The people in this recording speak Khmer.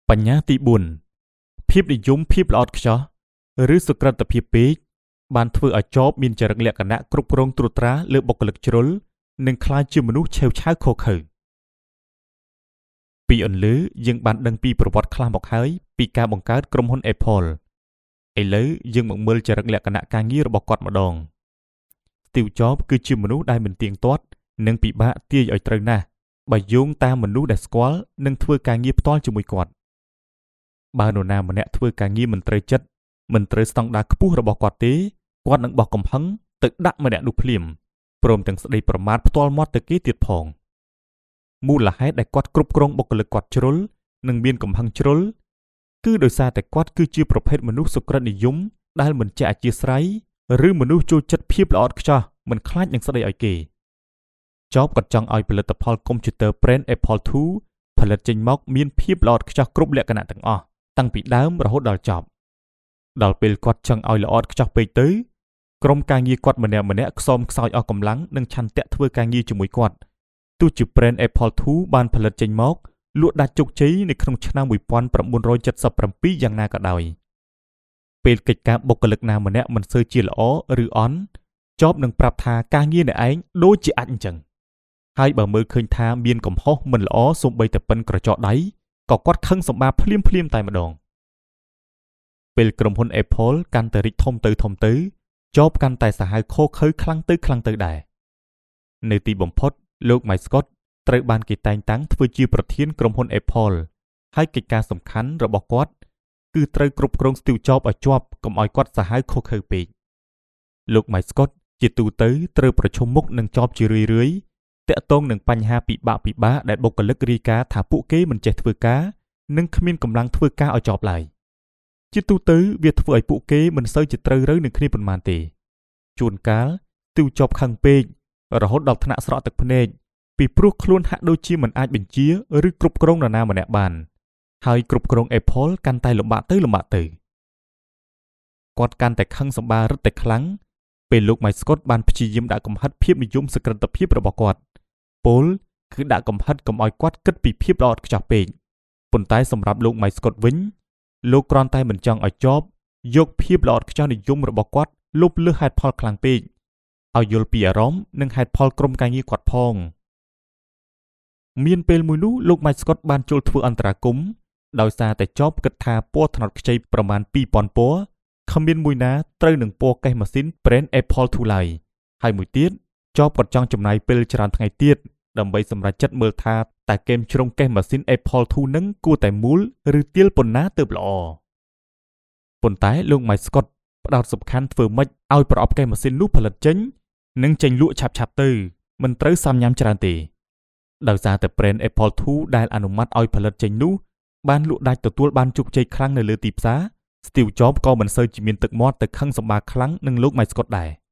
បញ្ញាទី4ភាពនិយមភាពល្អឥតខ្ចោះឬសុក្រិតភាពពេកបានធ្វើឲ្យចបមានចរិតលក្ខណៈគ្រប់គ្រងត្រួតត្រាលើបុគ្គលិកជ្រុលនិងក្លាយជាមនុស្សឆេវឆាវខុសខើពីអន្លើយើងបានដឹងពីប្រវត្តិខ្លះមកហើយពីការបង្កើតក្រុមហ៊ុន Apple ឥឡូវយើងមកមើលចរិតលក្ខណៈការងាររបស់គាត់ម្ដង Steve Jobs គឺជាមនុស្សដែលមិនទៀងទាត់និងពិបាកទាយឲ្យត្រូវណាស់បើយោងតាមមនុស្សដែលស្គាល់និងធ្វើការងារផ្ទាល់ជាមួយគាត់បើនរណាម្នាក់ធ្វើការងារមិនត្រូវចិត្តមិនត្រូវស្តង់ដារខ្ពស់របស់គាត់ទេគាត់នឹងបោះកំហឹងទៅដាក់ម្នាក់នោះភ្លាមព្រមទាំងស្ដីប្រមាថផ្ទាល់មាត់ទៅគេទៀតផងមូលហេតុដែលគាត់គ្រប់គ្រងបុគ្គលិកគាត់ជ្រុលនិងមានកំហឹងជ្រុលគឺដោយសារតែគាត់គឺជាប្រភេទមនុស្សសុក្រិតនិយមដែលមិនចេះអធ្យាស្រ័យឬមនុស្សចូលចិត្តភាពល្អឥតខ្ចោះមិនខ្លាចនឹងស្ដីឲ្យគេចបគាត់ចង់ឲ្យផលិតផលកុំព្យូទ័រ brand Apple II ផលិតចេញមកមានភាពល្អឥតខ្ចោះគ្រប់លក្ខណៈទាំងអស់តាំងពីដើមរហូតដល់ចប់ដល់ពេលគាត់ចង់ឲ្យល្អឥតខ្ចោះពេកទៅក្រុមការងារគាត់ម្នាក់ខ្សោមខ្សោយអស់កម្លាំងនិងឆន្ទៈធ្វើការងារជាមួយគាត់ទោះជា brand Apple II បានផលិតចេញមកលក់ដាច់ជោគជ័យនៅក្នុងឆ្នាំ1977យ៉ាងណាក៏ដោយពេលកិច្ចការបុគ្គលិកណាម្នាក់មិនសូវជាល្អឬអន់ចបនឹងប្រាប់ថាការងារអ្នកឯងដូចជាអាចអញ្ចឹងហើយបើមើលឃើញថាមានកំហុសមិនល្អសូម្បីតែប៉ិនក្រចកដៃក៏គាត់ខឹងសម្បាភ្លាមតែម្ដងពេលក្រុមហ៊ុន Apple កាន់តែរីកធំទៅចបកាន់តែសាហាវខូខើខ្លាំងទៅដែរនៅទីបំផុតលោក Mike Scott ត្រូវបានគេតែងតាំងធ្វើជាប្រធានក្រុមហ៊ុន Apple ហើយកិច្ចការសំខាន់របស់គាត់គឺត្រូវគ្រប់គ្រង Steve Jobs ឲ្យជាប់កុំឲ្យគាត់សាហាវខូខើពេកលោក Mike Scott ជាទូទៅត្រូវប្រឈមមុខនឹងចបជារឿយតាក់ទងនឹងបញ្ហាពិបាកដែលបុគ្គលិករាយការណ៍ថាពួកគេមិនចេះធ្វើការនិងគ្មានកម្លាំងធ្វើការឲ្យចប់ឡើយជាទូទៅវាធ្វើឲ្យពួកគេមិនសូវជាត្រូវនឹងគ្នាប៉ុន្មានទេជួនកាលទិវចប់ខឹងពេករហូតដល់ថ្នាក់ស្រក់ទឹកភ្នែកពីព្រោះខ្លួនហាក់ដូចជាមិនអាចបញ្ជាឬគ្រប់គ្រងនរណាម្នាក់បានហើយគ្រប់គ្រង Apple កាន់តែលំបាកទៅគាត់កាន់តែខឹងសម្បារឹតតែខ្លាំងពេលលោក Mike Scott បានព្យាយាមដាក់កំហិតភាពនិយមសុក្រិតភាពរបស់គាត់ពលគឺដាក់កំហិតកុំឲ្យគាត់គិតពីភាពល្អឥតខ្ចោះពេកប៉ុន្តែសម្រាប់លោក Mike Scott វិញលោកគ្រាន់តែមិនចង់ឲ្យចបយកភាពល្អឥតខ្ចោះនិយមរបស់គាត់លុបលើសហេតុផលខ្លាំងពេកឲ្យយល់ពីអារម្មណ៍និងហេតុផលក្រុមការងារគាត់ផងមានពេលមួយនោះលោក Mike Scott បានចូលធ្វើអន្តរាគមន៍ដោយសារតែចបគិតថាពណ៌ត្នោតខ្ចីប្រមាណ 2000 ពណ៌គ្មានមួយណាត្រូវនឹងពណ៌កេះម៉ាស៊ីន brand Apple II ឡើយហើយមួយទៀតចបគាត់ចង់ចំណាយពេលច្រើនថ្ងៃទៀតដើម្បីសម្រេចចិត្តមើលថាតើគែមជ្រុងកេះម៉ាស៊ីន Apple II នឹងគួរតែមូលឬទាលប៉ុណ្ណាទើបល្អប៉ុន្តែលោក Mike Scott ផ្ដោតសំខាន់ធ្វើម៉េចឲ្យប្រអប់កេះម៉ាស៊ីននោះផលិតចេញនិងចេញលក់ឆាប់ទៅមិនត្រូវសាំញ៉ាំច្រើនទេដោយសារតែ brand Apple II ដែលអនុម័តឲ្យផលិតចេញនោះបានលក់ដាច់ទទួលបានជោគជ័យខ្លាំងនៅលើទីផ្សារSteve Jobs ក៏មិនសូវជាមានទឹកមាត់ទៅខឹងសម្បាខ្លាំងនឹងលោក Mike Scott ដែរ